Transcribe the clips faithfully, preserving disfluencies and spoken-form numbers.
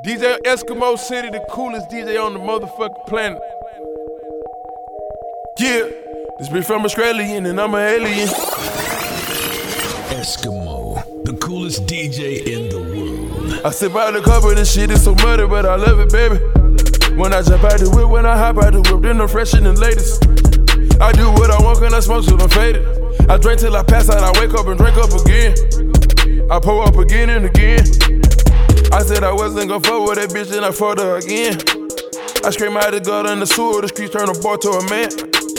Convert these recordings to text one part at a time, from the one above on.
D J Eskimo City, the coolest D J on the motherfucking planet. Yeah, this bitch from Australian and I'm an alien. Eskimo, the coolest D J in the world. I sit by the cover, this shit is so muddy, but I love it, baby. When I jump out the whip, when I hop out the whip, then I'm fresh and the latest. I do what I want, can I smoke till I'm faded. I drink till I pass out, I wake up and drink up again. I pull up again and again. I said I wasn't gon' fuck with that bitch and I fucked her again. I scream out the gut in the sewer, the streets turn a boy to a man.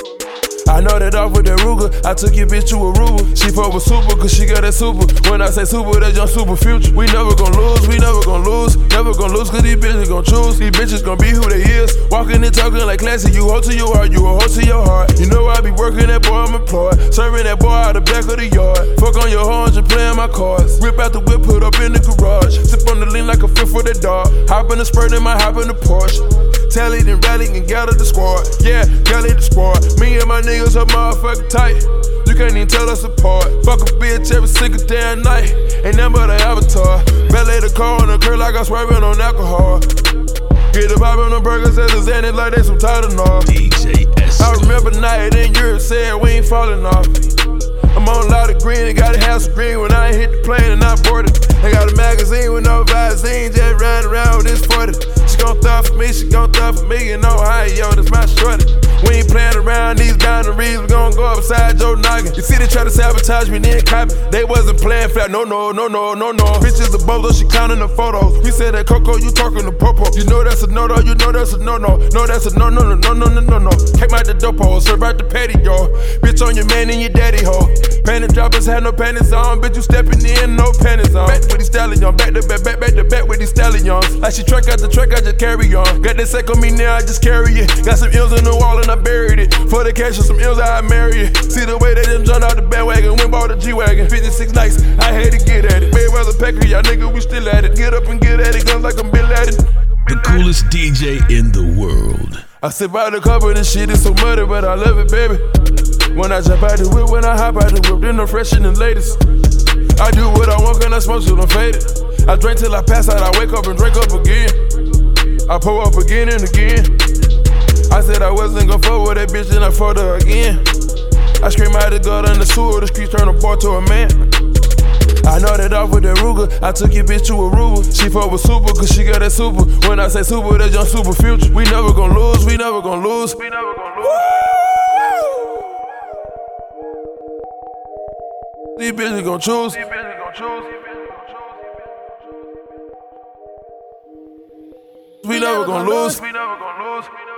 I know that off with that Ruger, I took your bitch to Aruba. She fuck with super, cause she got that super. When I say super, that's your super future. We never gon' lose, we never gon' lose. Never gon' lose, cause these bitches gon' choose. These bitches gon' be who they is. Walking and talking like classy, you hold to your heart, you a hold to your heart. You know I be working that boy, I'm employed. Serving that boy out the back of the yard. Fuck on your horns and playing my cards. Whip out the whip, put up in the garage. Sip on the lean like a fifth for the dog. Hop in the spurt, then might hop in the Porsche. Tally, then rally and gather the squad. Yeah, gather the squad. Me and my niggas are motherfucking tight. You can't even tell us apart. Fuck a bitch every single damn night. Ain't nothing but an avatar. Ballet the car on the curb like I'm swerving on alcohol. Get the pop on the burgers as a Xanax like they some Tylenol. D J Eskimo. I remember night in Europe said we ain't falling off. I'm on a lot of green and got a house of green when I ain't hit the plane and I boarded. I got a magazine with no Visine, just riding around with this forty. She gon' throw for me, she gon' throw for me, and Ohio, that's my shorty. We ain't playing around these boundaries, we gon' go upside your noggin. You see they try to sabotage me, then copy. They wasn't playing flat, no, no, no, no, no, no. Bitches a bolo, she counting the photos. We said that Coco, you talking to Popo. You know that's a no-no, you know that's a no-no. No, that's a no-no, no, no, no, no, no, no. Came out the dopo, serve out the patio. Bitch on your man and your daddy hoe. Panty droppers had no panties on, bitch you stepping in, no panties on. Back with these stallions, back to back, back, back to back with these stallions. Like she track out the track, I just carry on. Got that sack on me now, I just carry it. Got some ills in the wall and I buried it. For the cash of some ills, I marry it. See the way they done jumped out the bandwagon, went bought a G-Wagon. fifty-six nights, I had to get at it. Mayweather Packer, y'all nigga, we still at it. Get up and get at it, guns like I'm Bin Laden. The coolest D J in the world. I sit by the cover, this shit is so muddy, but I love it, baby. When I jump out the whip, when I hop out the whip, then I'm fresh and the latest. I do what I want, can I smoke till I'm faded. I drink till I pass out, I wake up and drink up again. I pull up again and again. I said I wasn't gon' fuck with that bitch, then I fucked her again. I scream out the gut in the sewer, the streets turn a boy to a man. I know that off with that Ruger, I took your bitch to Aruba. She fuck with super, cause she got that super. When I say super, that's your super future. We never gon' lose, we never gon' lose. We never gon' lose. These bitches gon' choose. These bitches gon' choose. We never gon' lose. We never gon' lose.